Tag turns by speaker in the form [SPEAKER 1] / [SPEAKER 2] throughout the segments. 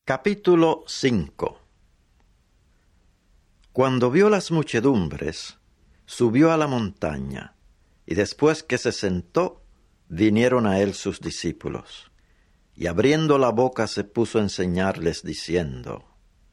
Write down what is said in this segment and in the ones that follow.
[SPEAKER 1] Capítulo 5. Cuando vio las muchedumbres, subió a la montaña, y después que se sentó, vinieron a él sus discípulos, y abriendo la boca se puso a enseñarles, diciendo: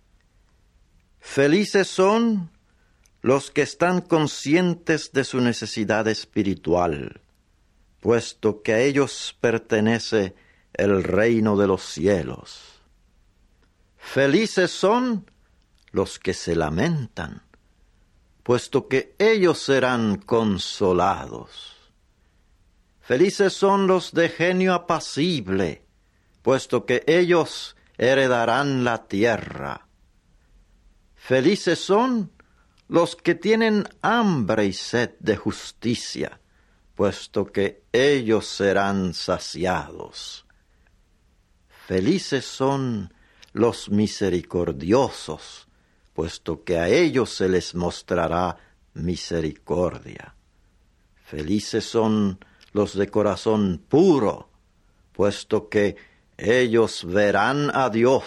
[SPEAKER 1] Felices son los que están conscientes de su necesidad espiritual, puesto que a ellos pertenece el reino de los cielos. Felices son los que se lamentan, puesto que ellos serán consolados. Felices son los de genio apacible, puesto que ellos heredarán la tierra. Felices son los que tienen hambre y sed de justicia, puesto que ellos serán saciados. Felices son los misericordiosos, puesto que a ellos se les mostrará misericordia. Felices son los de corazón puro, puesto que ellos verán a Dios.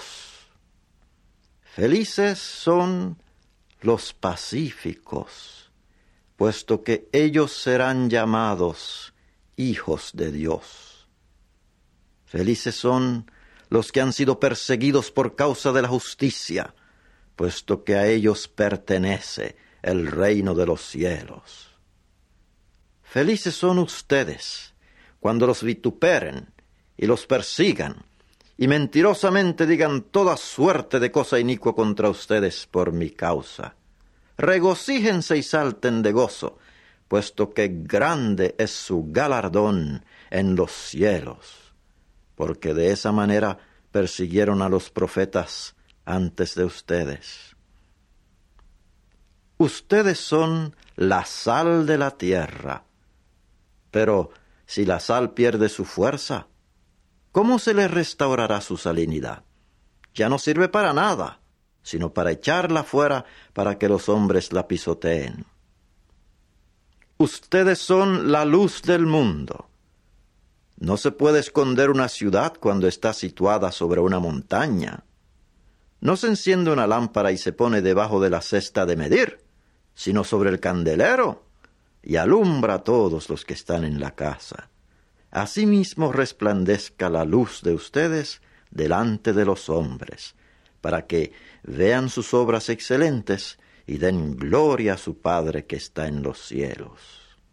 [SPEAKER 1] Felices son los pacíficos, puesto que ellos serán llamados hijos de Dios. Felices son los que han sido perseguidos por causa de la justicia, puesto que a ellos pertenece el reino de los cielos. Felices son ustedes cuando los vituperen y los persigan, y mentirosamente digan toda suerte de cosa inicua contra ustedes por mi causa. Regocíjense y salten de gozo, puesto que grande es su galardón en los cielos, porque de esa manera persiguieron a los profetas antes de ustedes. Ustedes son la sal de la tierra, pero si la sal pierde su fuerza, ¿cómo se le restaurará su salinidad? Ya no sirve para nada, sino para echarla fuera para que los hombres la pisoteen. Ustedes son la luz del mundo. No se puede esconder una ciudad cuando está situada sobre una montaña. No se enciende una lámpara y se pone debajo de la cesta de medir, sino sobre el candelero, y alumbra a todos los que están en la casa. Asimismo resplandezca la luz de ustedes delante de los hombres, para que vean sus obras excelentes y den gloria a su Padre que está en los cielos.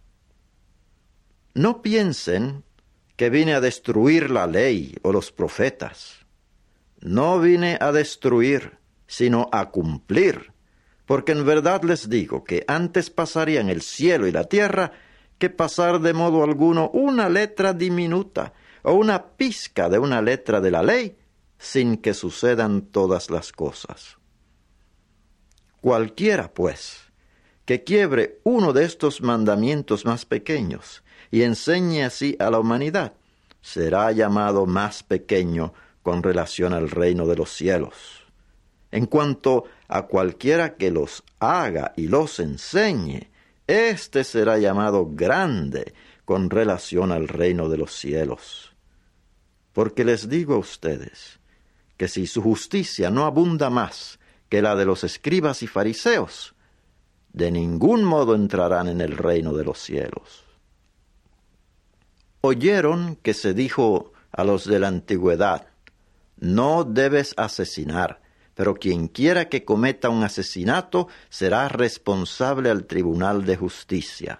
[SPEAKER 1] No piensen que vine a destruir la ley o los profetas. No vine a destruir, sino a cumplir, porque en verdad les digo que antes pasarían el cielo y la tierra que pasar de modo alguno una letra diminuta o una pizca de una letra de la ley sin que sucedan todas las cosas. Cualquiera, pues, que quiebre uno de estos mandamientos más pequeños y enseñe así a la humanidad, será llamado más pequeño con relación al reino de los cielos. En cuanto a cualquiera que los haga y los enseñe, éste será llamado grande con relación al reino de los cielos. Porque les digo a ustedes que si su justicia no abunda más que la de los escribas y fariseos, de ningún modo entrarán en el reino de los cielos. Oyeron que se dijo a los de la antigüedad: no debes asesinar, pero quien quiera que cometa un asesinato será responsable al tribunal de justicia.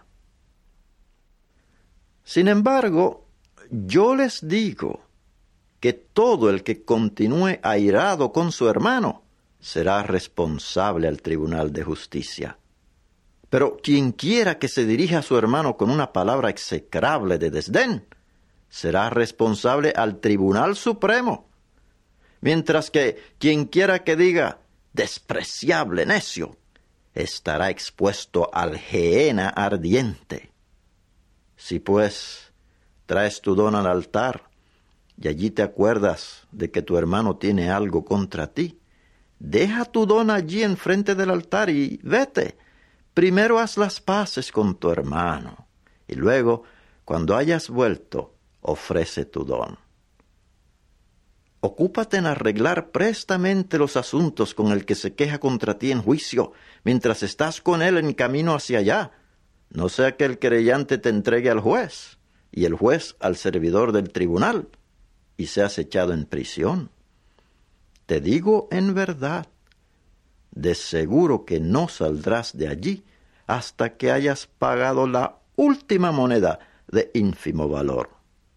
[SPEAKER 1] Sin embargo, yo les digo que todo el que continúe airado con su hermano será responsable al tribunal de justicia. Pero quien quiera que se dirija a su hermano con una palabra execrable de desdén, será responsable al Tribunal Supremo. Mientras que quien quiera que diga despreciable necio, estará expuesto al gehenna ardiente. Si pues traes tu don al altar y allí te acuerdas de que tu hermano tiene algo contra ti, deja tu don allí enfrente del altar y vete. Primero haz las paces con tu hermano, y luego, cuando hayas vuelto, ofrece tu don. ocúpate en arreglar prestamente los asuntos con el que se queja contra ti en juicio, mientras estás con él en camino hacia allá. No sea que el querellante te entregue al juez, y el juez al servidor del tribunal, y seas echado en prisión. Te digo en verdad, de seguro que no saldrás de allí hasta que hayas pagado la última moneda de ínfimo valor.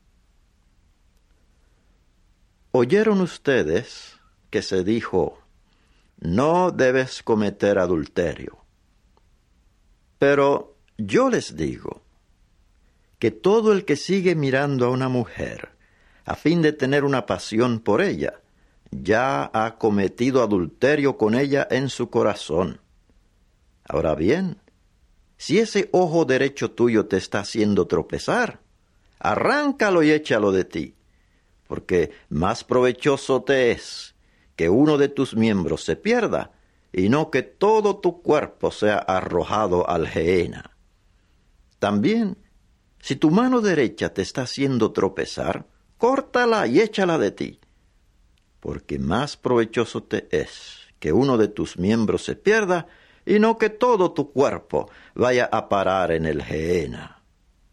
[SPEAKER 1] ¿Oyeron ustedes que se dijo, no debes cometer adulterio? Pero yo les digo que todo el que sigue mirando a una mujer a fin de tener una pasión por ella, ya ha cometido adulterio con ella en su corazón. Ahora bien, si ese ojo derecho tuyo te está haciendo tropezar, arráncalo y échalo de ti, porque más provechoso te es que uno de tus miembros se pierda, y no que todo tu cuerpo sea arrojado al Gehenna. También, si tu mano derecha te está haciendo tropezar, córtala y échala de ti, porque más provechoso te es que uno de tus miembros se pierda, y no que todo tu cuerpo vaya a parar en el Gehenna.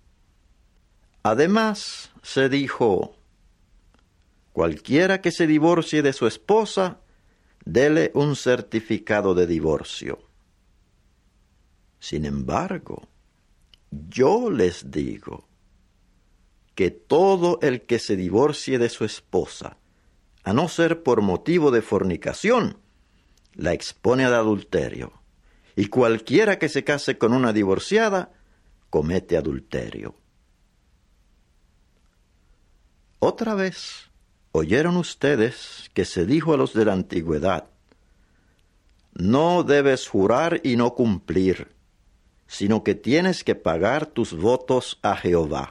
[SPEAKER 1] Además, se dijo, cualquiera que se divorcie de su esposa, dele un certificado de divorcio. Sin embargo, yo les digo que todo el que se divorcie de su esposa, a no ser por motivo de fornicación, la expone al adulterio, y cualquiera que se case con una divorciada, comete adulterio. Otra vez, oyeron ustedes que se dijo a los de la antigüedad, no debes jurar y no cumplir, sino que tienes que pagar tus votos a Jehová.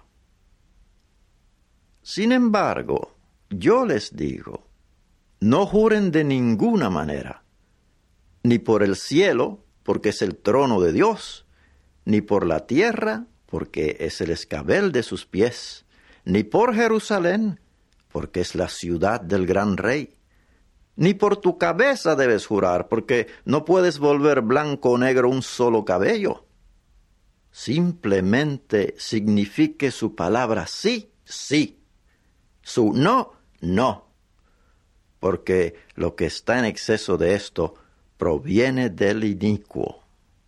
[SPEAKER 1] Sin embargo, yo les digo, no juren de ninguna manera, ni por el cielo, porque es el trono de Dios, ni por la tierra, porque es el escabel de sus pies, ni por Jerusalén, porque es la ciudad del gran rey. Ni por tu cabeza debes jurar, porque no puedes volver blanco o negro un solo cabello. Simplemente signifique su palabra sí, sí, su no, no, porque lo que está en exceso de esto proviene del inicuo.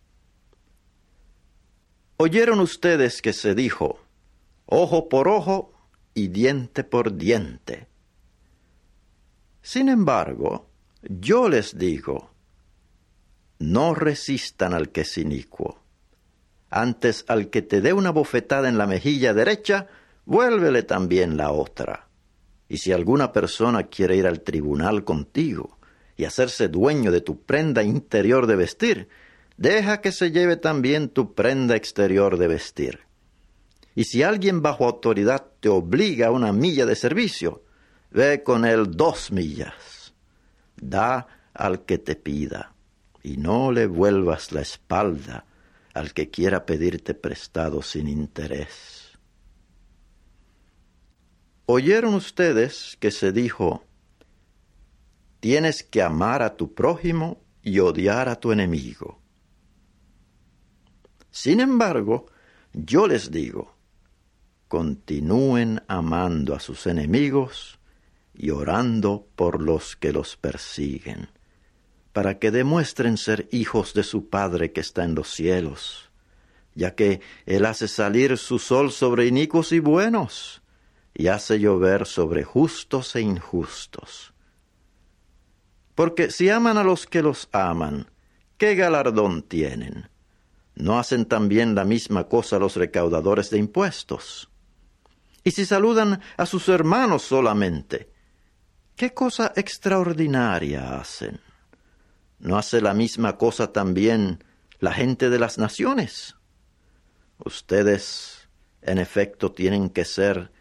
[SPEAKER 1] Oyeron ustedes que se dijo, ojo por ojo y diente por diente. Sin embargo, yo les digo, no resistan al que es inicuo. Antes al que te dé una bofetada en la mejilla derecha, vuélvele también la otra. Y si alguna persona quiere ir al tribunal contigo y hacerse dueño de tu prenda interior de vestir, deja que se lleve también tu prenda exterior de vestir. Y si alguien bajo autoridad te obliga a 1 milla de servicio, ve con él 2 millas. Da al que te pida, y no le vuelvas la espalda al que quiera pedirte prestado sin interés. Oyeron ustedes que se dijo, tienes que amar a tu prójimo y odiar a tu enemigo. Sin embargo, yo les digo, continúen amando a sus enemigos y orando por los que los persiguen, para que demuestren ser hijos de su Padre que está en los cielos, ya que Él hace salir su sol sobre inicuos y buenos, y hace llover sobre justos e injustos. Porque si aman a los que los aman, ¿qué galardón tienen? ¿No hacen también la misma cosa los recaudadores de impuestos? Y si saludan a sus hermanos solamente, ¿qué cosa extraordinaria hacen? ¿No hace la misma cosa también la gente de las naciones? Ustedes, en efecto, tienen que ser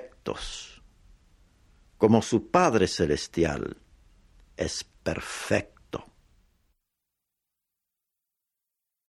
[SPEAKER 1] perfectos, como su Padre Celestial es perfecto.